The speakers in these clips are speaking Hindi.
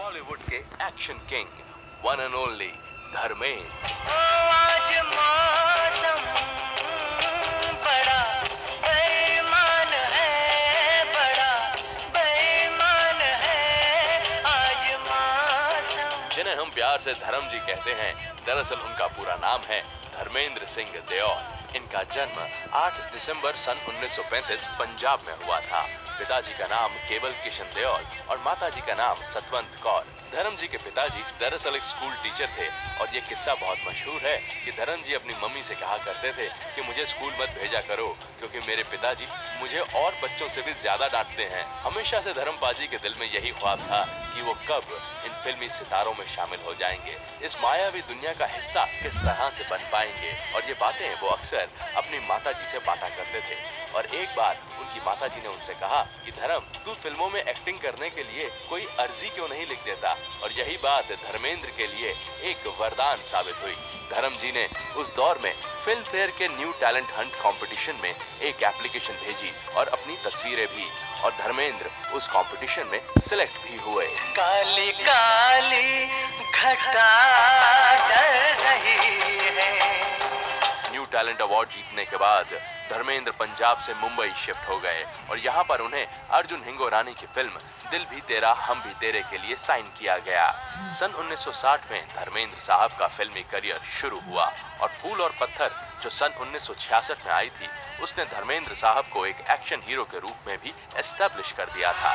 बॉलीवुड के action king, one and only Dharmendra. आज मौसम बड़ा बेईमान है, बड़ा बेईमान है आज मौसम। जिन्हें हम प्यार से धर्म जी कहते हैं, दरअसल उनका पूरा नाम है धर्मेंद्र सिंह देओल। इनका जन्म 8 दिसंबर सन 1935 पंजाब में हुआ था। पिताजी का नाम केवल किशन देओल और माताजी का नाम सतवंत कौर। धर्म जी के पिताजी दरअसल एक स्कूल टीचर थे और ये किस्सा बहुत मशहूर है कि धर्म जी अपनी मम्मी से कहा करते थे कि मुझे स्कूल मत भेजा करो क्योंकि मेरे पिताजी मुझे और बच्चों से भी ज्यादा डांटते हैं। हमेशा से धर्म पाजी के दिल में यही ख्वाब था कि वो कब इन फिल्मी सितारों में शामिल हो जाएंगे, इस मायावी दुनिया का हिस्सा किस तरह से बन पाएंगे। और ये बातें वो अक्सर अपनी माताजी से बांटा करते थे। और एक बार उनकी माताजी ने उनसे कहा कि धर्म, तू फिल्मों में एक्टिंग करने के लिए कोई अर्जी क्यों नहीं लिख देता। और यही बात धर्मेंद्र के लिए एक वरदान साबित हुई। धर्म जी ने उस दौर में फिल्म फेयर के न्यू टैलेंट हंट कंपटीशन में एक एप्लीकेशन भेजी और अपनी तस्वीरें भी, और धर्मेंद्र उस कंपटीशन में सिलेक्ट भी हुए। काली काली घटा डर रही है। न्यू टैलेंट अवार्ड जीतने के बाद धर्मेंद्र पंजाब से मुंबई शिफ्ट हो गए और यहाँ पर उन्हें अर्जुन हिंगोरानी की फिल्म दिल भी तेरा हम भी तेरे के लिए साइन किया गया। सन 1960 में धर्मेंद्र साहब का फिल्मी करियर शुरू हुआ और फूल और पत्थर जो सन 1966 में आई थी, उसने धर्मेंद्र साहब को एक एक्शन हीरो के रूप में भी एस्टेब्लिश कर दिया था।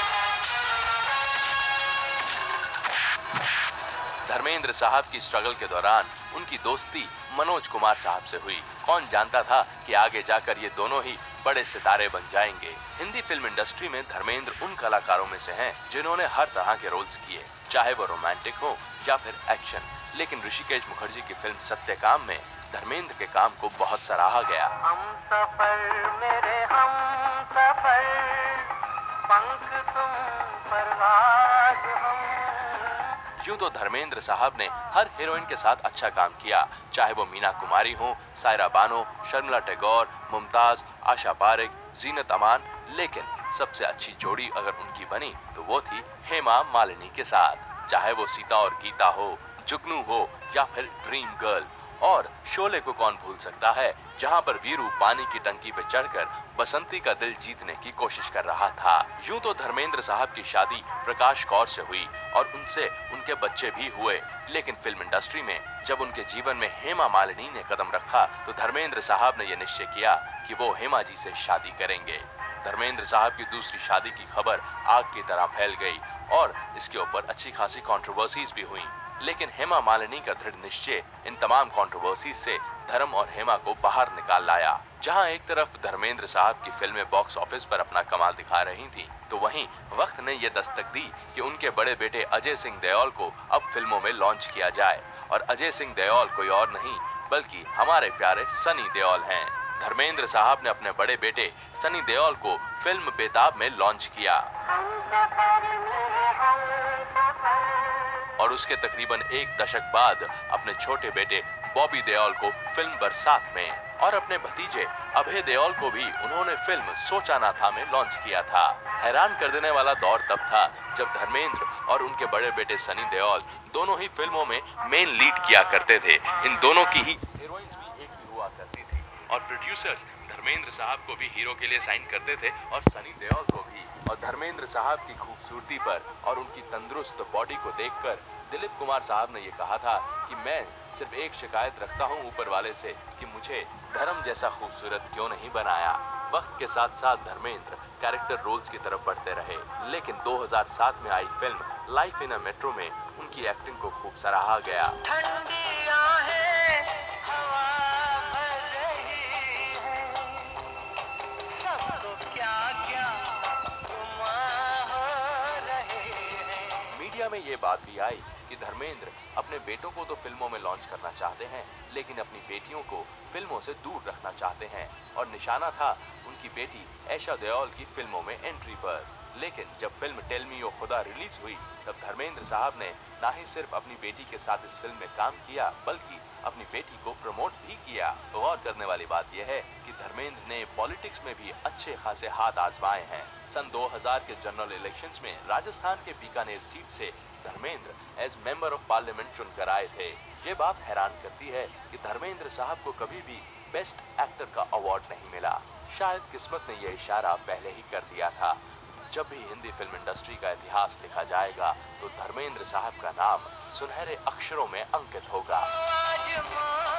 धर्मेंद्र साहब की स्ट्रगल के दौरान उनकी दोस्ती मनोज कुमार साहब से हुई। कौन जानता था कि आगे जाकर ये दोनों ही बड़े सितारे बन जाएंगे। हिंदी फिल्म इंडस्ट्री में धर्मेंद्र उन कलाकारों में से हैं जिन्होंने हर तरह के रोल्स किए, चाहे वो रोमांटिक हो या फिर एक्शन। लेकिन ऋषिकेश मुखर्जी की फिल्म सत्यकाम में धर्मेंद्र के काम को बहुत सराहा गया। हम सफर मेरे हम सफर, पंख तुम परवाज़ हम। यूं तो धर्मेंद्र साहब ने हर हीरोइन के साथ अच्छा काम किया, चाहे वो मीना कुमारी हो, सायरा बानो, शर्मिला टैगोर, मुमताज, आशा पारेख, जीनत अमान। लेकिन सबसे अच्छी जोड़ी अगर उनकी बनी तो वो थी हेमा मालिनी के साथ। चाहे वो सीता और गीता हो, जुगनू हो या फिर ड्रीम गर्ल। और शोले को कौन भूल सकता है, जहां पर वीरू पानी की टंकी पे चढ़कर बसंती का दिल जीतने की कोशिश कर रहा था। यूं तो धर्मेंद्र साहब की शादी प्रकाश कौर से हुई और उनसे उनके बच्चे भी हुए, लेकिन फिल्म इंडस्ट्री में जब उनके जीवन में हेमा मालिनी ने कदम रखा तो धर्मेंद्र साहब ने यह निश्चय किया कि वो हेमा जी से शादी करेंगे। धर्मेंद्र साहब की दूसरी शादी की खबर आग की तरह फैल गई और इसके ऊपर अच्छी खासी कंट्रोवर्सीज भी हुई। लेकिन हेमा मालिनी का दृढ़ निश्चय इन तमाम कंट्रोवर्सीज से धर्म और हेमा को बाहर निकाल लाया। जहां एक तरफ धर्मेंद्र साहब की फिल्में बॉक्स ऑफिस पर अपना कमाल दिखा रही थीं, तो वहीं वक्त ने यह दस्तक दी कि उनके बड़े बेटे अजय सिंह देओल को अब फिल्मों में लॉन्च किया जाए। और अजय सिंह देओल कोई और नहीं बल्कि हमारे प्यारे सनी देओल हैं। धर्मेंद्र साहब ने अपने बड़े बेटे सनी देओल को फिल्म बेताब में लॉन्च किया और उसके तकरीबन एक दशक बाद अपने छोटे बेटे बॉबी देओल को फिल्म बरसात में, और अपने भतीजे अभय देओल को भी उन्होंने फिल्म सोचा ना था में लॉन्च किया था। हैरान कर देने वाला दौर तब था जब धर्मेंद्र और उनके बड़े बेटे सनी देओल दोनों ही फिल्मों में मेन लीड किया करते थे। इन दोनों की ही हीरोइंस भी एक ही हुआ करती थी और प्रोड्यूसर्स धर्मेंद्र साहब को भी हीरो के लिए साइन करते थे और सनी देओल को भी। और धर्मेंद्र साहब की खूबसूरती पर और उनकी तंदुरुस्त बॉडी को देखकर दिलीप कुमार साहब ने ये कहा था कि मैं सिर्फ एक शिकायत रखता हूँ ऊपर वाले से कि मुझे धर्म जैसा खूबसूरत क्यों नहीं बनाया। वक्त के साथ साथ धर्मेंद्र कैरेक्टर रोल्स की तरफ बढ़ते रहे, लेकिन 2007 में आई film life in a metro में उनकी एक्टिंग को खूब सराहा गया। ठंडी आहें हवा भर रही है, सबको क्या क्या गुमां हो रहे हैं। मीडिया में ये बात भी आई कि धर्मेंद्र अपने बेटों को तो फिल्मों में लॉन्च करना चाहते हैं, लेकिन अपनी बेटियों को फिल्मों से दूर रखना चाहते हैं। और निशाना था उनकी बेटी ऐशा देओल की फिल्मों में एंट्री पर। लेकिन जब फिल्म टेल मी ओ खुदा रिलीज हुई तब धर्मेंद्र साहब ने ना ही सिर्फ अपनी बेटी के साथ इस फिल्म में काम किया बल्कि अपनी बेटी को प्रमोट भी किया। गौर करने वाली बात यह है कि धर्मेंद्र ने पॉलिटिक्स में भी अच्छे खासे हाथ आजमाए हैं। सन 2000 के जनरल इलेक्शंस में राजस्थान के बीकानेर सीट से Dharmendra as member of parliament चुनकर आए थे। ये बात हैरान करती है कि धर्मेंद्र साहब को कभी भी बेस्ट एक्टर का अवार्ड नहीं मिला। शायद किस्मत ने यह इशारा पहले ही कर दिया था। जब भी हिंदी फिल्म इंडस्ट्री का इतिहास लिखा जाएगा तो धर्मेंद्र साहब का नाम सुनहरे अक्षरों में अंकित होगा।